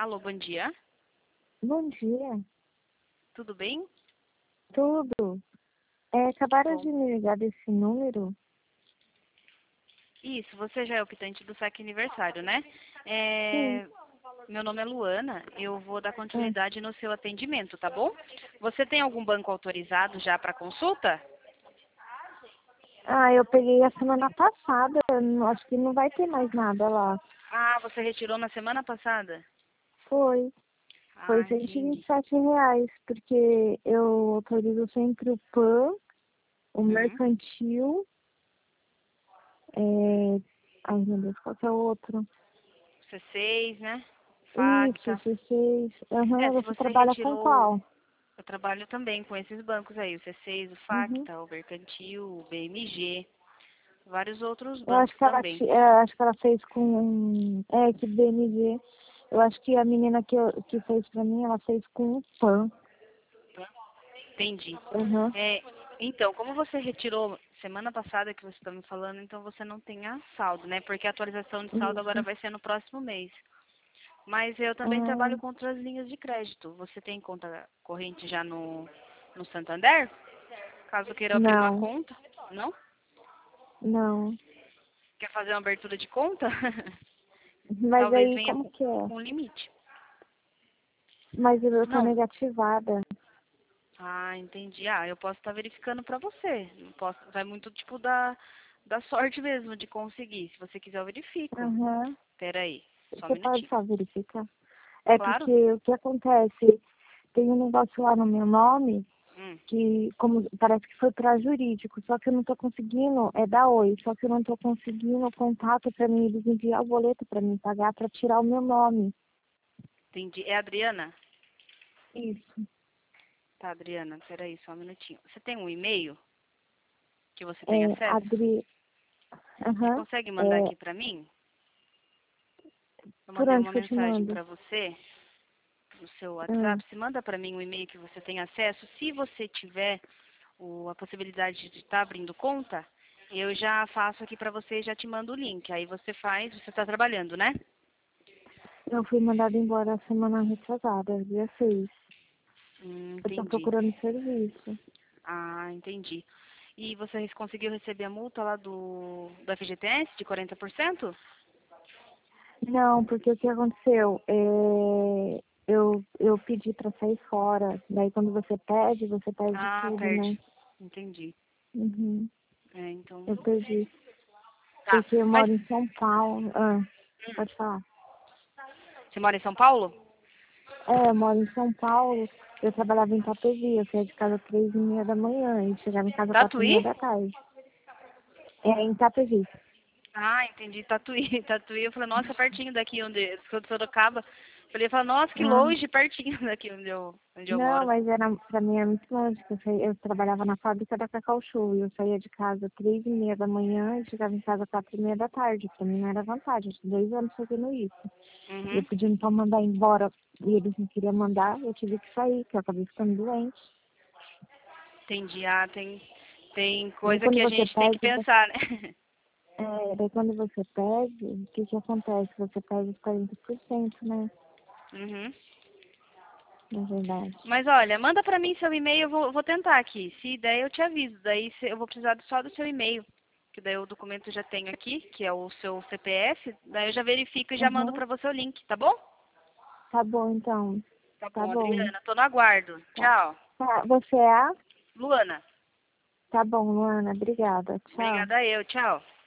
Alô, bom dia. Bom dia, Tudo bem? tudo. Acabaram de Bom. me ligar desse número? Isso, você já é optante do saque aniversário, né? Sim. Meu nome é Luana, eu vou dar Ah, continuidade no seu atendimento, tá bom? Você tem algum banco autorizado já para consulta? eu peguei a semana passada, acho que não vai ter mais nada lá. Ah, você retirou na semana passada? Foi, foi Ah, cento e vinte entendi. e sete reais, porque eu autorizo sempre o PAN, o Uhum. mercantil, ai meu Deus, qual que é o outro? C6, né? Isso, Facta. C6. É, se Você você trabalha com retirou, qual? eu trabalho também com esses bancos aí, o C6, o Uhum. Facta, o Mercantil, o BMG, vários outros Eu acho bancos que ela, também. acho que ela fez com, que BMG. Eu acho que a menina que fez pra mim, ela fez com o PAN. Entendi. Uhum. É, então, como você retirou semana passada que você está me falando, então você não tem a saldo, né? Porque a atualização de saldo agora Isso. vai ser no próximo mês. Mas eu também Ah, trabalho com outras linhas de crédito. Você tem conta corrente já no Santander? Caso queira abrir uma não, conta, não? não. Quer fazer uma abertura de conta? Mas Talvez aí, venha como que é? com limite. Mas eu tô Não. negativada. Ah, entendi. Ah, eu posso estar verificando pra você. Não posso, vai muito tipo da sorte mesmo de conseguir. Se você quiser, eu verifico. Uhum. Peraí, só um Você pode minutinho. só verificar? É Claro? porque o que acontece? Tem um negócio lá no meu nome Hum, que como parece que foi para jurídico, só que eu não estou conseguindo, da Oi, só que eu não estou conseguindo o contato para mim, eles enviar o boleto para mim pagar para tirar o meu nome. entendi. É a Adriana? Isso. Tá, Adriana, peraí, só um minutinho. Você tem um e-mail que você tem É, acesso? Adri, Você aham, consegue mandar é, aqui pra mim? Eu por mandei onde uma que eu te mensagem mando? pra você no seu Ah, WhatsApp. Você manda pra mim um e-mail que você tem acesso. Se você tiver a possibilidade de estar abrindo conta, eu já faço aqui pra você e já te mando o link. Aí você faz, você tá trabalhando, né? eu fui mandada embora a semana retrasada, dia 6. Eu estou Entendi. procurando serviço. Ah, entendi. E você conseguiu receber a multa lá do FGTS de 40%? Não, porque o que aconteceu? Eu pedi para sair fora. Daí quando você perde Ah, tudo, né? perde. Entendi. Uhum. É, então. Eu perdi. Tá. Porque eu Mas moro em São Paulo. Ah, pode falar. você mora em São Paulo? Eu moro em São Paulo. Eu trabalhava em Itapevi. Eu saía de casa às 3h30 da manhã e chegava em casa às Tatuí? 4h30 da tarde. Em Itapevi. Ah, entendi. Tatuí. Tatuí. Eu falei, nossa, pertinho daqui onde eu sou de Sorocaba. Falei, nossa, que Ah, longe, pertinho daqui onde eu não, moro. mas pra mim é muito longe. Porque eu trabalhava na fábrica da Cacau Show. E eu saía de casa às 3h30 da manhã e chegava em casa às 4h30 da tarde. Pra mim não era vantagem. Eu tinha 2 anos fazendo isso. E eu Uhum. pedindo pra mandar embora e eles não queriam mandar, eu tive que sair, que eu acabei ficando doente. Entendi. Ah, tem Daí coisa que quando a você gente tem que perde, pensar, né? daí quando você perde, o que que acontece? Você perde os 40%, né? Uhum. Na verdade. Mas olha, manda pra mim seu e-mail, eu vou tentar aqui. Se der, eu te aviso. Daí eu vou precisar só do seu e-mail. Que daí o documento eu já tenho aqui, que é o seu CPF. Daí eu já verifico e já mando Uhum. pra você o link, tá bom? Tá bom, então. Tá Tá bom, bom. Adriana. Tô no aguardo. Tá. Tchau. Tá. Você é a? Luana. Tá bom, Luana. Obrigada. Tchau. Obrigada eu. Tchau.